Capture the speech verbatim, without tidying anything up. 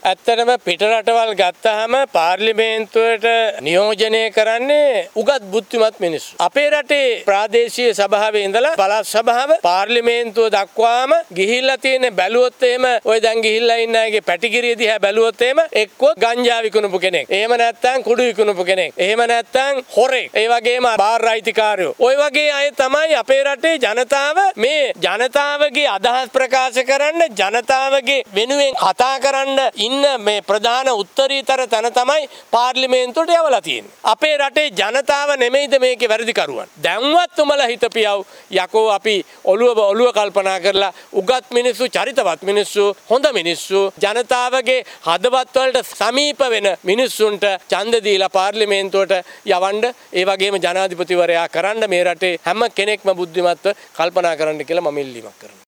ඇත්තටම පිට රටවල් ගත්තාම පාර්ලිමේන්තුවට නියෝජනය කරන්නේ උගත් බුද්ධිමත් මිනිස්සු. අපේ රටේ ප්‍රාදේශීය සභාවේ ඉඳලා පළාත් සභාව පාර්ලිමේන්තුව දක්වාම ගිහිල්ලා තියෙන බැලුවොත් එහෙම ඔය දැන් ගිහිල්ලා ඉන්න අයගේ පැටිකිරිය දිහා බැලුවොත් එහෙම එක්ක ගංජා විකුණපු කෙනෙක්. එහෙම නැත්නම් කුඩු විකුණපු කෙනෙක්. එහෙම නැත්නම් හොරෙක්. ඒ වගේම බාර් අයිතිකාරයෝ. ඔය වගේ අය තමයි අපේ රටේ ජනතාව මේ ජනතාවගේ අදහස් ප්‍රකාශ කරන්න ජනතාවගේ වෙනුවෙන් කතා කරන්න ඉන්න මේ ප්‍රධාන උත්තරීතර තැන තමයි පාර්ලිමේන්තුවට යවලා තියෙන්නේ. අපේ රටේ ජනතාව නෙමෙයිද මේකේ වැරදිකරුවන්. දැන්වත් උඹලා හිතපියව් යකෝ අපි ඔළුව ඔළුව කල්පනා කරලා උගත් මිනිස්සු චරිතවත් මිනිස්සු හොඳ මිනිස්සු ජනතාවගේ හදවත් වලට සමීප වෙන මිනිස්සුන්ට ඡන්ද දීලා පාර්ලිමේන්තුවට යවන්න ඒ වගේම ජනාධිපතිවරයා කරන්න මේ රටේ හැම කෙනෙක්ම බුද්ධිමත්ව කල්පනා කරන්න කියලා මම ඉල්ලීමක් කරනවා.